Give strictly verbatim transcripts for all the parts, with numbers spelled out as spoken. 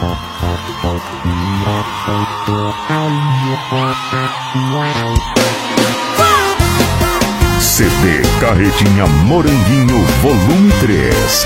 C D Carretinha Moranguinho Volume três.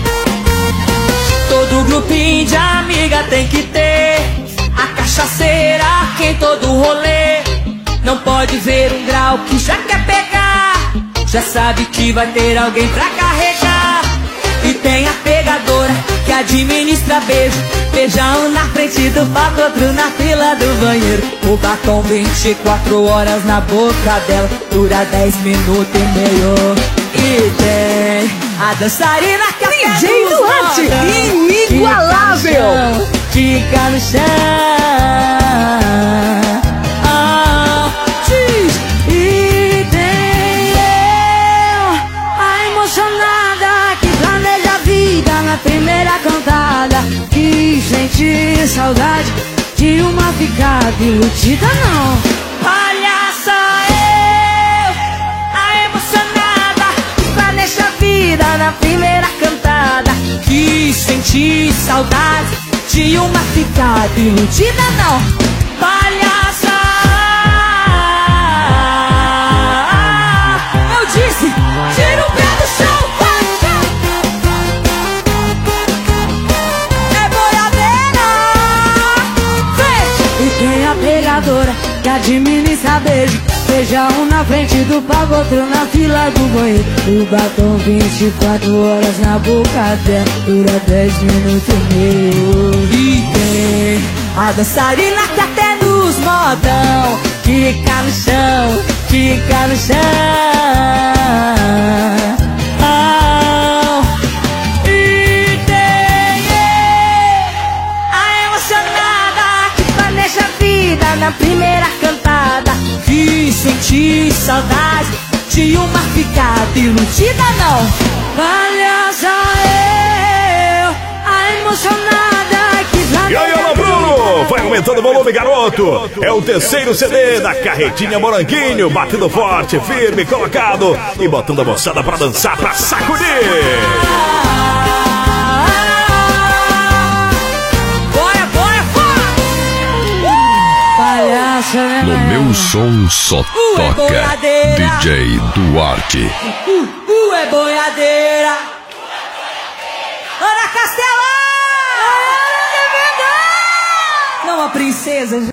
Todo grupinho de amiga tem que ter a cachaceira que em todo rolê. Não pode ver um grau que já quer pegar, já sabe que vai ter alguém pra carregar. E tem a pegadora que administra beijo, beijão na frente do palco, outro na fila do banheiro. O batom vinte e quatro horas na boca dela, dura dez minutos e meio. E tem a dançarina que D J Duarte, inigualável, fica no chão. Ah, diz. E tem eu, a emocionada que planeja a vida na primeira cantada, que sente saudade de uma ficada iludida não. Olha só eu, a emocionada que planeja a vida na primeira cantada, que sente saudade de uma ficada iludida não. Olha só, eu disse, tira o pé do chão. É boiadeira. Vem. E tem a pegadora que administra beijo, beijão na frente do palco, outro na fila do banheiro. O batom vinte e quatro horas na boca dela, dura dez minutos e meio. E tem a dançarina que até nos modão fica no chão, fica no chão. Ah, e tem a emocionada que planeja a vida na primeira cantada, que sente saudade de uma ficada iludida não. Olha só eu, a emocionada que planeja. E aí, alô, Bruno! Vai aumentando o volume, garoto! É o terceiro C D da Carretinha Moranguinho, batendo forte, firme, colocado e botando a moçada pra dançar, pra sacudir! Bora, bora, bora! Palhaça, né? No meu som só toca D J Duarte. Uh, uh, é boiadeira. Ana Castela! Não, a princesa.